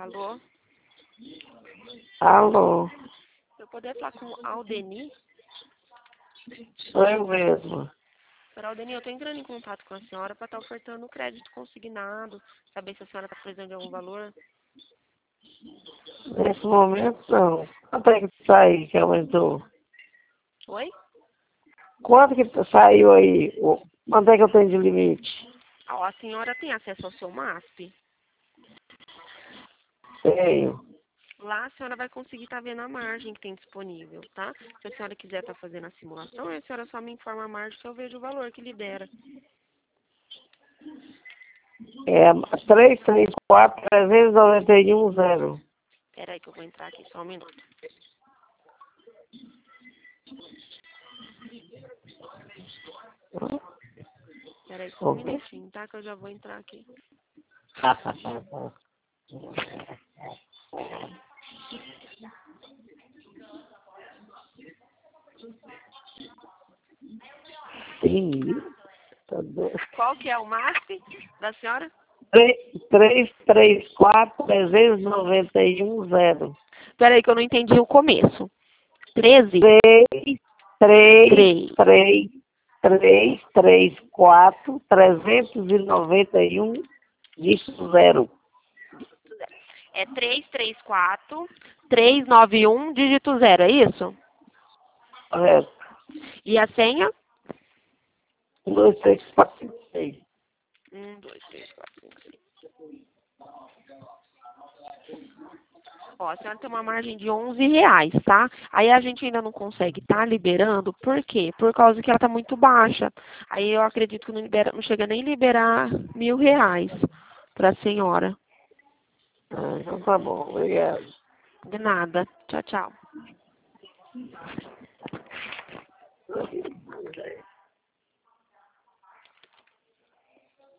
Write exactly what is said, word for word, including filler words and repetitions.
Alô? Alô? Eu poder falar com Aldeni? Sou eu mesma. Senhora Aldeni, eu estou entrando em contato com a senhora para estar ofertando crédito consignado, saber se a senhora está precisando de algum valor. Nesse momento, não. Quanto é que sai que aumentou? Oi? Quanto que saiu aí? O- Quanto é que eu tenho de limite? Ó, a senhora tem acesso ao seu MASP? Tenho. Lá a senhora vai conseguir estar vendo a margem que tem disponível, tá? Se a senhora quiser estar fazendo a simulação, a senhora só me informa a margem que eu vejo o valor que libera. É três três quatro, trezentos e noventa e um, zero. Espera aí que eu vou entrar aqui só um minuto. Espera aí só um minutinho, tá? Que eu já vou entrar aqui. Sim. Tá doido. Qual que é o MASP da senhora? três três quatro, trezentos e noventa e um, zero. Espera aí que eu não entendi o começo. treze? três, três, três. três, três, três, quatro, trezentos e noventa e um, dígito zero. É três três quatro, três nove um, dígito zero, é isso? Correto. E a senha? um, dois, três, quatro, cinco, seis. um, dois, três, quatro, cinco, seis. Ó, a senhora tem uma margem de onze reais, tá? Aí a gente ainda não consegue estar liberando, por quê? Por causa que ela tá muito baixa. Aí eu acredito que não, libera, não chega nem liberar mil reais pra senhora. Ah, então tá bom, obrigado. De nada. Tchau, tchau.